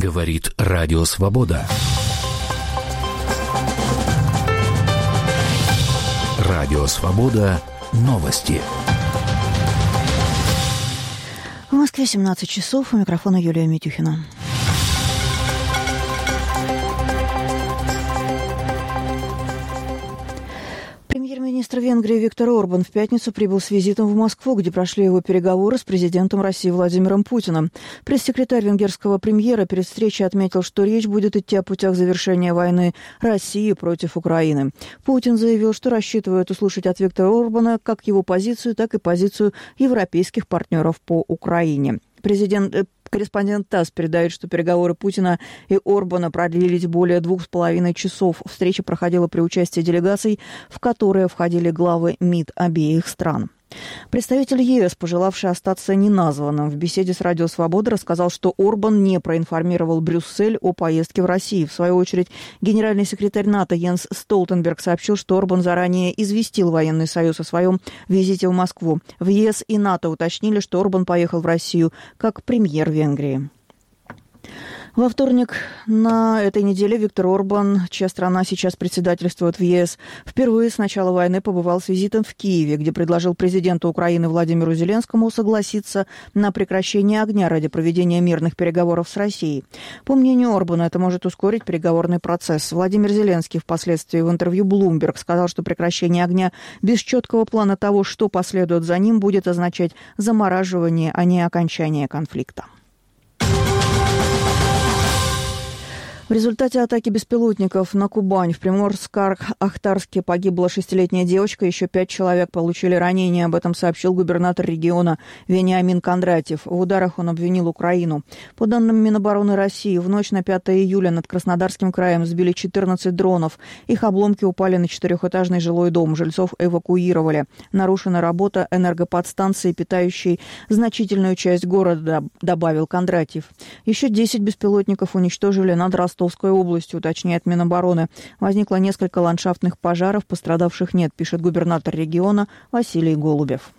Говорит Радио Свобода. Радио Свобода. Новости. В Москве 17 часов. У микрофона Юлия Митюхина. Премьер-министр Венгрии Виктор Орбан в пятницу прибыл с визитом в Москву, где прошли его переговоры с президентом России Владимиром Путиным. Пресс-секретарь венгерского премьера перед встречей отметил, что речь будет идти о путях завершения войны России против Украины. Путин заявил, что рассчитывает услышать от Виктора Орбана как его позицию, так и позицию европейских партнеров по Украине. Корреспондент ТАСС передает, что переговоры Путина и Орбана продлились более 2,5 часов. Встреча проходила при участии делегаций, в которые входили главы МИД обеих стран. Представитель ЕС, пожелавший остаться неназванным, в беседе с Радио Свобода рассказал, что Орбан не проинформировал Брюссель о поездке в Россию. В свою очередь, генеральный секретарь НАТО Йенс Столтенберг сообщил, что Орбан заранее известил Военный Союз о своем визите в Москву. В ЕС и НАТО уточнили, что Орбан поехал в Россию как премьер Венгрии. Во вторник на этой неделе Виктор Орбан, чья страна сейчас председательствует в ЕС, впервые с начала войны побывал с визитом в Киеве, где предложил президенту Украины Владимиру Зеленскому согласиться на прекращение огня ради проведения мирных переговоров с Россией. По мнению Орбана, это может ускорить переговорный процесс. Владимир Зеленский впоследствии в интервью Bloomberg сказал, что прекращение огня без четкого плана того, что последует за ним, будет означать замораживание, а не окончание конфликта. В результате атаки беспилотников на Кубань в Приморско-Ахтарске погибла 6-летняя девочка, еще 5 человек получили ранения. Об этом сообщил губернатор региона Вениамин Кондратьев. В ударах он обвинил Украину. По данным Минобороны России, в ночь на 5 июля над Краснодарским краем сбили 14 дронов. Их обломки упали на 4-этажный жилой дом. Жильцов эвакуировали. Нарушена работа энергоподстанции, питающей значительную часть города, добавил Кондратьев. Еще 10 беспилотников уничтожили над Ростовской областью, уточняет Минобороны. Возникло несколько ландшафтных пожаров, пострадавших нет, пишет губернатор региона Василий Голубев.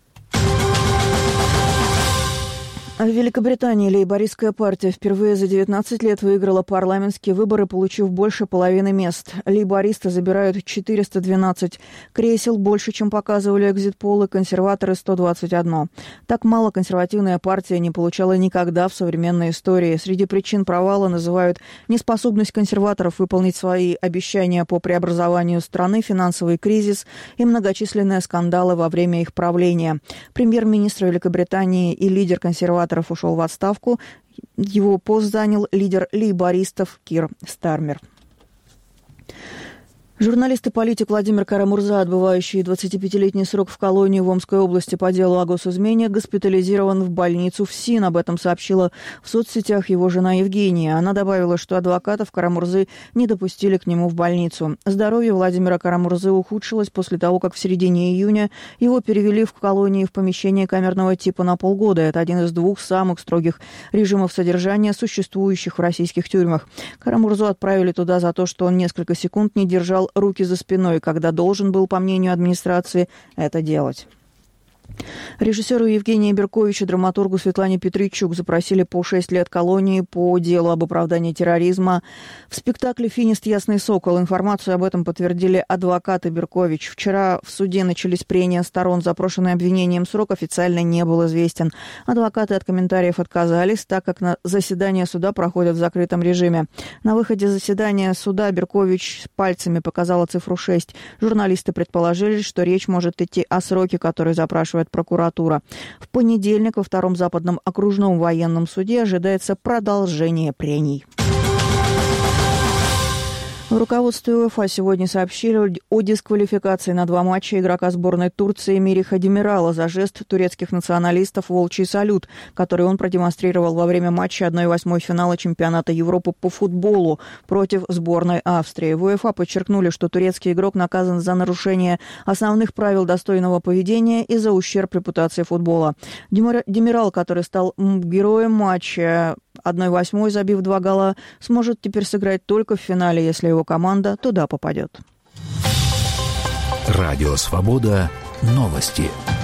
В Великобритании лейбористская партия впервые за 19 лет выиграла парламентские выборы, получив больше половины мест. Лейбористы забирают 412 кресел, больше, чем показывали экзит-полы, консерваторы – 121. Так мало консервативная партия не получала никогда в современной истории. Среди причин провала называют неспособность консерваторов выполнить свои обещания по преобразованию страны, финансовый кризис и многочисленные скандалы во время их правления. Премьер-министр Великобритании и лидер консерваторов ушел в отставку. Его пост занял лидер лейбористов Кир Стармер. Журналист и политик Владимир Кара-Мурза, отбывающий 25-летний срок в колонии в Омской области по делу о госизмене, госпитализирован в больницу в СИН. Об этом сообщила в соцсетях его жена Евгения. Она добавила, что адвокатов Кара-Мурзы не допустили к нему в больницу. Здоровье Владимира Кара-Мурзы ухудшилось после того, как в середине июня его перевели в колонии в помещение камерного типа на полгода. Это один из 2 самых строгих режимов содержания, существующих в российских тюрьмах. Кара-Мурзу отправили туда за то, что он несколько секунд не держал руки за спиной, когда должен был, по мнению администрации, это делать. Режиссеру Евгению Берковичу и драматургу Светлане Петричук запросили по 6 лет колонии по делу об оправдании терроризма в спектакле «Финист. Ясный сокол». Информацию об этом подтвердили адвокаты Беркович. Вчера в суде начались прения сторон. Запрошенный обвинением срок официально не был известен. Адвокаты от комментариев отказались, так как заседания суда проходят в закрытом режиме. На выходе заседания суда Беркович пальцами показала цифру 6. Журналисты предположили, что речь может идти о сроке, который запрашивает прокуратура. В понедельник во Втором западном окружном военном суде ожидается продолжение прений. В руководстве УЕФА сегодня сообщили о дисквалификации на 2 матча игрока сборной Турции Мериха Демирала за жест турецких националистов «Волчий салют», который он продемонстрировал во время матча 1/8 финала чемпионата Европы по футболу против сборной Австрии. В УЕФА подчеркнули, что турецкий игрок наказан за нарушение основных правил достойного поведения и за ущерб репутации футбола. Демирал, который стал героем матча 1/8, забив 2 гола, сможет теперь сыграть только в финале, если его команда туда попадет. Радио Свобода. Новости.